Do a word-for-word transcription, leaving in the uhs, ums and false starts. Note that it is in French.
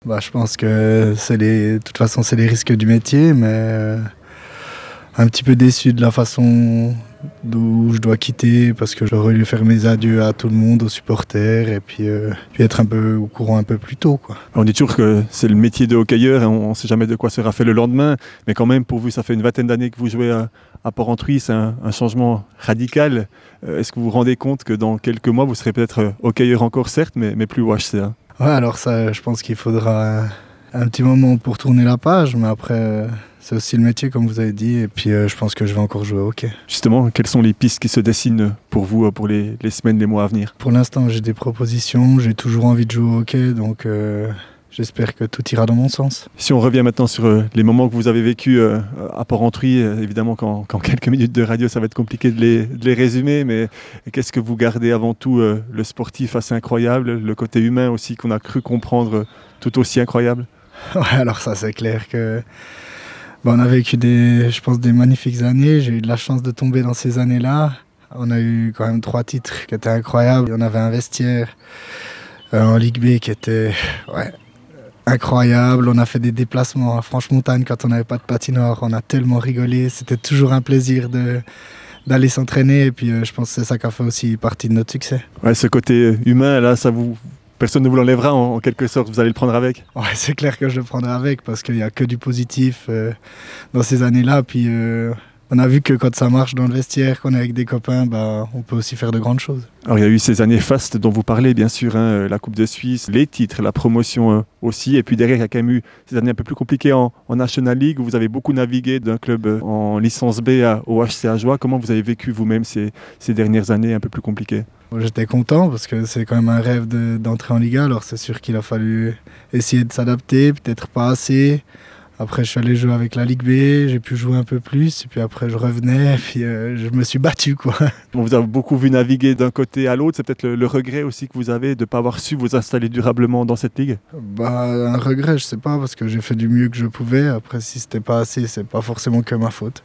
Bah, je pense que c'est les... de toute façon, c'est les risques du métier, mais euh, un petit peu déçu de la façon d'où je dois quitter parce que j'aurais dû faire mes adieux à tout le monde, aux supporters, et puis, euh, puis être un peu au courant un peu plus tôt, quoi. On dit toujours que c'est le métier de hockeyeur et on ne sait jamais de quoi sera fait le lendemain, mais quand même, pour vous, ça fait une vingtaine d'années que vous jouez à, à Porrentruy, c'est un, un changement radical. Euh, est-ce que vous vous rendez compte que dans quelques mois, vous serez peut-être hockeyeur encore, certes, mais, mais plus au H C A? Ouais, alors ça, je pense qu'il faudra un petit moment pour tourner la page, mais après, euh, c'est aussi le métier, comme vous avez dit, et puis euh, je pense que je vais encore jouer au hockey. Justement, quelles sont les pistes qui se dessinent pour vous, pour les, les semaines, les mois à venir? Pour l'instant, j'ai des propositions, j'ai toujours envie de jouer au hockey, donc euh, j'espère que tout ira dans mon sens. Si on revient maintenant sur euh, les moments que vous avez vécus euh, à Porrentruy, euh, évidemment qu'en, qu'en quelques minutes de radio, ça va être compliqué de les, de les résumer, mais qu'est-ce que vous gardez avant tout? euh, Le sportif assez incroyable, le côté humain aussi qu'on a cru comprendre euh, tout aussi incroyable? Ouais, alors ça, c'est clair que bon, on a vécu des, je pense, des magnifiques années. J'ai eu de la chance de tomber dans ces années-là. On a eu quand même trois titres qui étaient incroyables. On avait un vestiaire euh, en Ligue B qui était ouais, incroyable. On a fait des déplacements à Franche-Montagne quand on n'avait pas de patinoire. On a tellement rigolé. C'était toujours un plaisir de, d'aller s'entraîner. Et puis euh, je pense que c'est ça qui a fait aussi partie de notre succès. Ouais, ce côté humain, là, ça vous... Personne ne vous l'enlèvera en, en quelque sorte, vous allez le prendre avec? Ouais, c'est clair que je le prendrai avec parce qu'il n'y a que du positif euh, dans ces années-là. Puis euh, on a vu que quand ça marche dans le vestiaire, qu'on est avec des copains, bah, on peut aussi faire de grandes choses. Alors il y a eu ces années fastes dont vous parlez bien sûr, hein, la Coupe de Suisse, les titres, la promotion euh, aussi, et puis derrière il y a quand même eu ces années un peu plus compliquées en, en National League où vous avez beaucoup navigué d'un club euh, en licence B à, au H C A Joie. Comment vous avez vécu vous-même ces, ces dernières années un peu plus compliquées? J'étais content parce que c'est quand même un rêve de, d'entrer en Liga, alors c'est sûr qu'il a fallu essayer de s'adapter, peut-être pas assez. Après, je suis allé jouer avec la Ligue B, j'ai pu jouer un peu plus, et puis après, je revenais, et puis euh, je me suis battu, quoi. On vous a beaucoup vu naviguer d'un côté à l'autre, c'est peut-être le, le regret aussi que vous avez de ne pas avoir su vous installer durablement dans cette ligue? Bah, un regret, je sais pas, parce que j'ai fait du mieux que je pouvais. Après, si c'était pas assez, c'est pas forcément que ma faute.